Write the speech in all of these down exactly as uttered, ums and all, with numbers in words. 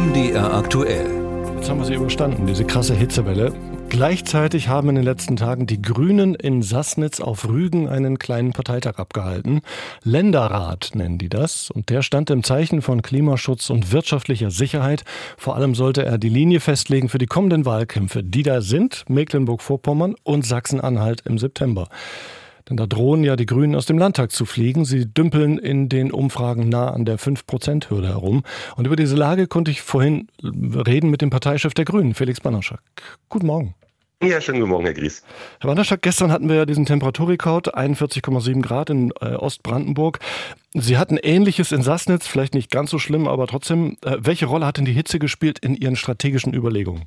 M D R aktuell. Jetzt haben wir sie überstanden, diese krasse Hitzewelle. Gleichzeitig haben in den letzten Tagen die Grünen in Sassnitz auf Rügen einen kleinen Parteitag abgehalten. Länderrat nennen die das. Und der stand im Zeichen von Klimaschutz und wirtschaftlicher Sicherheit. Vor allem sollte er die Linie festlegen für die kommenden Wahlkämpfe, die da sind, Mecklenburg-Vorpommern und Sachsen-Anhalt im September. Denn da drohen ja die Grünen aus dem Landtag zu fliegen. Sie dümpeln in den Umfragen nah an der fünf Prozent Hürde herum. Und über diese Lage konnte ich vorhin reden mit dem Parteichef der Grünen, Felix Banaszak. Guten Morgen. Ja, schönen guten Morgen, Herr Gries. Herr Banaszak, gestern hatten wir ja diesen Temperaturrekord, einundvierzig Komma sieben Grad in äh, Ostbrandenburg. Sie hatten Ähnliches in Sassnitz, vielleicht nicht ganz so schlimm, aber trotzdem. Äh, welche Rolle hat denn die Hitze gespielt in Ihren strategischen Überlegungen?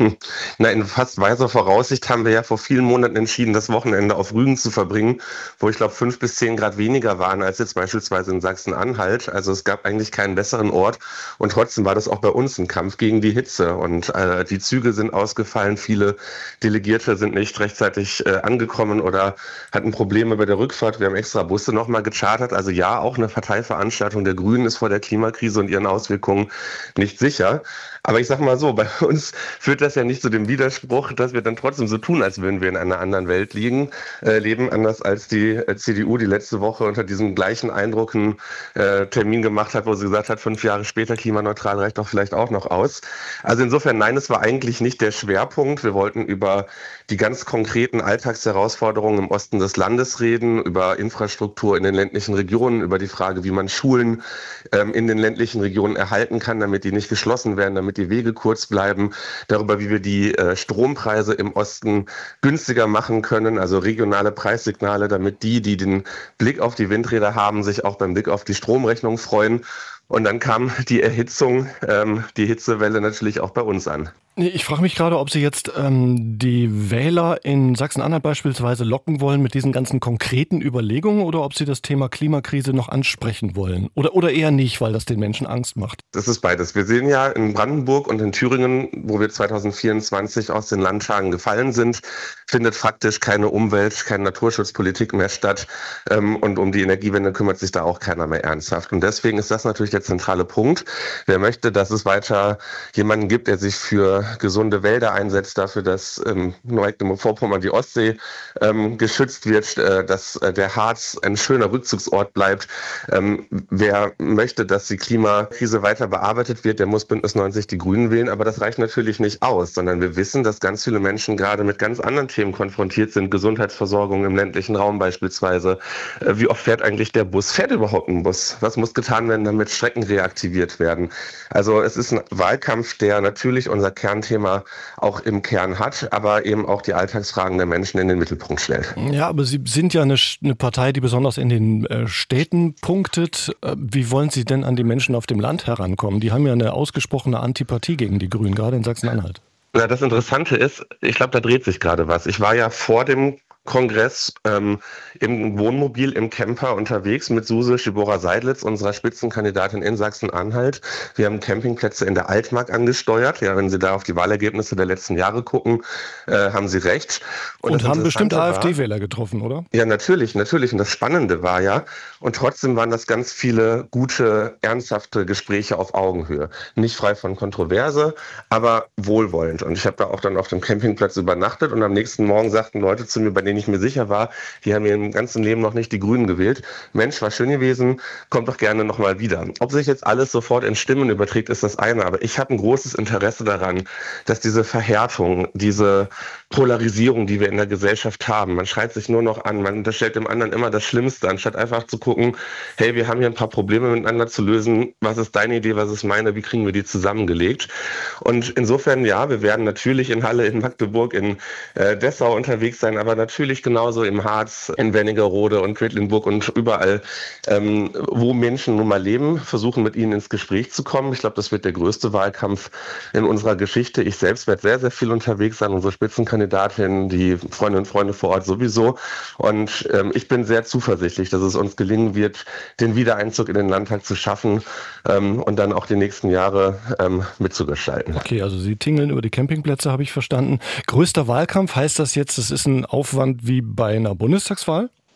Na, in fast weiser Voraussicht haben wir ja vor vielen Monaten entschieden, das Wochenende auf Rügen zu verbringen, wo ich glaube fünf bis zehn Grad weniger waren als jetzt beispielsweise in Sachsen-Anhalt. Also es gab eigentlich keinen besseren Ort und trotzdem war das auch bei uns ein Kampf gegen die Hitze und äh, die Züge sind ausgefallen, viele Delegierte sind nicht rechtzeitig äh, angekommen oder hatten Probleme bei der Rückfahrt. Wir haben extra Busse nochmal gechartert. Also ja, auch eine Parteiveranstaltung der Grünen ist vor der Klimakrise und ihren Auswirkungen nicht sicher. Aber ich sag mal so, bei uns führt das ja nicht zu dem Widerspruch, dass wir dann trotzdem so tun, als würden wir in einer anderen Welt liegen, äh, leben, anders als die äh, C D U, die letzte Woche unter diesem gleichen Eindruck einen äh, Termin gemacht hat, wo sie gesagt hat, fünf Jahre später klimaneutral reicht doch vielleicht auch noch aus. Also insofern, nein, es war eigentlich nicht der Schwerpunkt. Wir wollten über die ganz konkreten Alltagsherausforderungen im Osten des Landes reden, über Infrastruktur in den ländlichen Regionen, über die Frage, wie man Schulen ähm, in den ländlichen Regionen erhalten kann, damit die nicht geschlossen werden, damit die Wege kurz bleiben, darüber, wie wir die äh, Strompreise im Osten günstiger machen können, also regionale Preissignale, damit die, die den Blick auf die Windräder haben, sich auch beim Blick auf die Stromrechnung freuen. Und dann kam die Erhitzung, ähm, die Hitzewelle natürlich auch bei uns an. Ich frage mich gerade, ob Sie jetzt ähm, die Wähler in Sachsen-Anhalt beispielsweise locken wollen mit diesen ganzen konkreten Überlegungen oder ob Sie das Thema Klimakrise noch ansprechen wollen. Oder, oder eher nicht, weil das den Menschen Angst macht. Das ist beides. Wir sehen ja in Brandenburg und in Thüringen, wo wir zwanzig vierundzwanzig aus den Landtagen gefallen sind, findet faktisch keine Umwelt-, keine Naturschutzpolitik mehr statt. Ähm, und um die Energiewende kümmert sich da auch keiner mehr ernsthaft. Und deswegen ist das natürlich der zentrale Punkt. Wer möchte, dass es weiter jemanden gibt, der sich für gesunde Wälder einsetzt, dafür, dass ähm, Mecklenburg-Vorpommern, die Ostsee ähm, geschützt wird, äh, dass äh, der Harz ein schöner Rückzugsort bleibt. Ähm, wer möchte, dass die Klimakrise weiter bearbeitet wird, der muss Bündnis neunzig die Grünen wählen, aber das reicht natürlich nicht aus, sondern wir wissen, dass ganz viele Menschen gerade mit ganz anderen Themen konfrontiert sind, Gesundheitsversorgung im ländlichen Raum beispielsweise. Äh, wie oft fährt eigentlich der Bus? Fährt überhaupt ein Bus? Was muss getan werden, damit Strecken reaktiviert werden? Also es ist ein Wahlkampf, der natürlich unser Kernthema auch im Kern hat, aber eben auch die Alltagsfragen der Menschen in den Mittelpunkt stellt. Ja, aber Sie sind ja eine, eine Partei, die besonders in den äh, Städten punktet. Äh, wie wollen Sie denn an die Menschen auf dem Land herankommen? Die haben ja eine ausgesprochene Antipathie gegen die Grünen, gerade in Sachsen-Anhalt. Ja, das Interessante ist, ich glaube, da dreht sich gerade was. Ich war ja vor dem Kongress ähm, im Wohnmobil, im Camper unterwegs mit Suse Schibora-Seidlitz, unserer Spitzenkandidatin in Sachsen-Anhalt. Wir haben Campingplätze in der Altmark angesteuert. Ja, wenn Sie da auf die Wahlergebnisse der letzten Jahre gucken, äh, haben Sie recht. Und, und haben bestimmt AfD-Wähler getroffen, oder? Ja, natürlich, natürlich. Und das Spannende war ja, und trotzdem waren das ganz viele gute, ernsthafte Gespräche auf Augenhöhe. Nicht frei von Kontroverse, aber wohlwollend. Und ich habe da auch dann auf dem Campingplatz übernachtet und am nächsten Morgen sagten Leute zu mir, bei denen ich mir sicher war, die haben mir im ganzen Leben noch nicht die Grünen gewählt. Mensch, war schön gewesen, kommt doch gerne nochmal wieder. Ob sich jetzt alles sofort in Stimmen überträgt, ist das eine, aber ich habe ein großes Interesse daran, dass diese Verhärtung, diese Polarisierung, die wir in der Gesellschaft haben, man schreit sich nur noch an, man unterstellt dem anderen immer das Schlimmste, anstatt einfach zu gucken, hey, wir haben hier ein paar Probleme miteinander zu lösen, was ist deine Idee, was ist meine, wie kriegen wir die zusammengelegt? Und insofern, ja, wir werden natürlich in Halle, in Magdeburg, in äh, Dessau unterwegs sein, aber natürlich genauso im Harz, in Wernigerode und Quedlinburg und überall, ähm, wo Menschen nun mal leben, versuchen mit ihnen ins Gespräch zu kommen. Ich glaube, das wird der größte Wahlkampf in unserer Geschichte. Ich selbst werde sehr, sehr viel unterwegs sein, unsere Spitzenkandidatin, die Freundinnen und Freunde vor Ort sowieso. Und ähm, ich bin sehr zuversichtlich, dass es uns gelingen wird, den Wiedereinzug in den Landtag zu schaffen ähm, und dann auch die nächsten Jahre ähm, mitzugestalten. Okay, also Sie tingeln über die Campingplätze, habe ich verstanden. Größter Wahlkampf, heißt das jetzt, es ist ein Aufwand wie bei einer Bundestagswahl?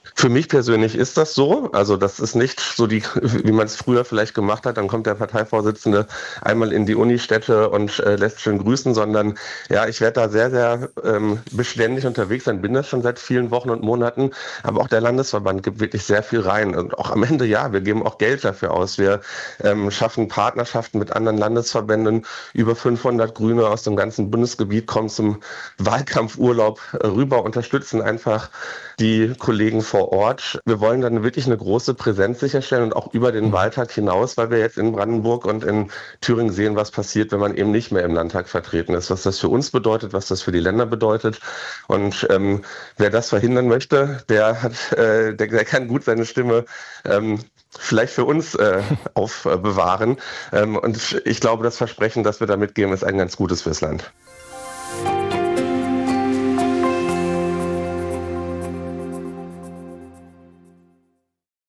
Für mich persönlich ist das so. Also das ist nicht so, die, wie man es früher vielleicht gemacht hat. Dann kommt der Parteivorsitzende einmal in die Unistädte und äh, lässt schön grüßen, sondern ja, ich werde da sehr, sehr ähm, beständig unterwegs sein. Bin das schon seit vielen Wochen und Monaten. Aber auch der Landesverband gibt wirklich sehr viel rein. Und auch am Ende, ja, wir geben auch Geld dafür aus. Wir ähm, schaffen Partnerschaften mit anderen Landesverbänden. Über fünfhundert Grüne aus dem ganzen Bundesgebiet kommen zum Wahlkampfurlaub äh, rüber, unterstützen einfach die Kollegen vor Ort. Wir wollen dann wirklich eine große Präsenz sicherstellen und auch über den Wahltag hinaus, weil wir jetzt in Brandenburg und in Thüringen sehen, was passiert, wenn man eben nicht mehr im Landtag vertreten ist, was das für uns bedeutet, was das für die Länder bedeutet. Und ähm, wer das verhindern möchte, der hat, äh, der, der kann gut seine Stimme ähm, vielleicht für uns äh, aufbewahren. Ähm, und ich glaube, das Versprechen, das wir da mitgeben, ist ein ganz gutes fürs Land.